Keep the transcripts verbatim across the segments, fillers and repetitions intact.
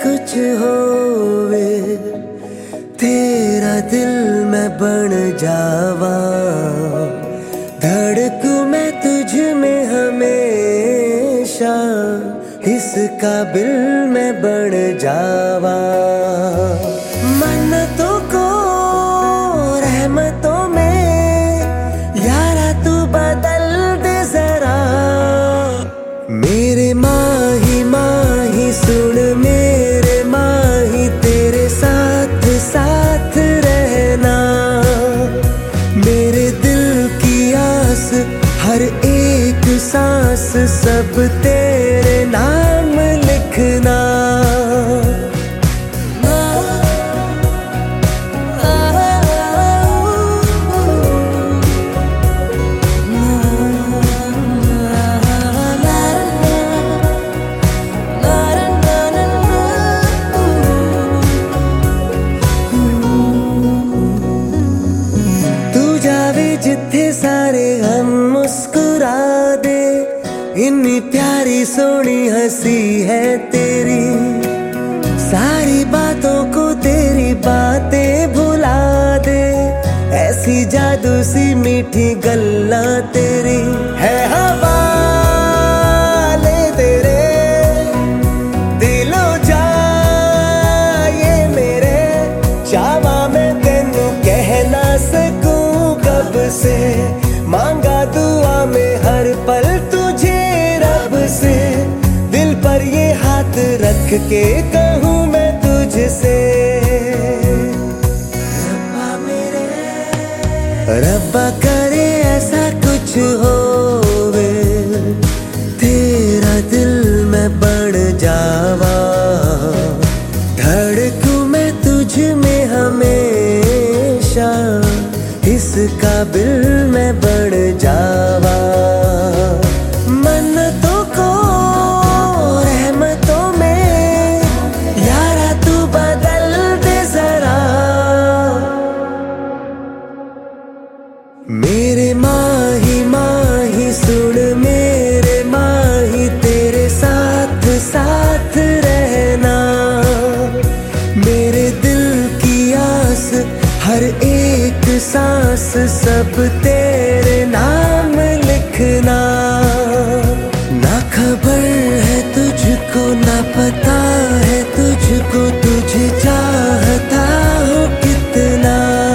कुछ होवे, तेरा दिल मैं बन जावा, धड़कू मैं तुझ में हमेशा, इस काबिल मैं बन जावा। मन्नतों को रहमतों में यारा तू बदल दे जरा, मेरे माही माही सुन मेरे माही, तेरे साथ साथ रहना, मेरे दिल की आस हर एक सांस सब तेरे नाम लिखना। जिथे सारे हम मुस्कुरा दे, इतनी प्यारी सोनी हंसी है तेरी, सारी बातों को तेरी बातें भुला दे, ऐसी जादू सी मीठी गल्ला तेरी है। हवा ले तेरे दिलो जा ये मेरे, चावा मैं तेनू कह ना सकूं से, मांगा दुआ में हर पल तुझे रब से, दिल पर ये हाथ रख के कहूँ मैं तुझसे, रब्बा मेरे रब्बा करे ऐसा कुछ होवे, तेरा दिल मैं बन जावा, धड़कू मैं तुझ में हमेशा, इस काबिल मैं बढ़ जावा। मन्नतों को रहमतों में यारा तू बदल दे जरा, मेरे माही माही सुन मेरे माही, तेरे साथ साथ रहना, मेरे दिल की आस हर एक सांस सब तेरे नाम लिखना। ना खबर है तुझको ना पता है तुझको, तुझे चाहता हूँ कितना,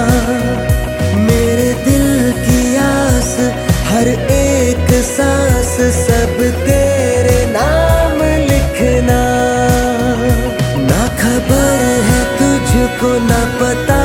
मेरे दिल की आस हर एक सांस सब तेरे नाम लिखना। ना खबर है तुझको ना पता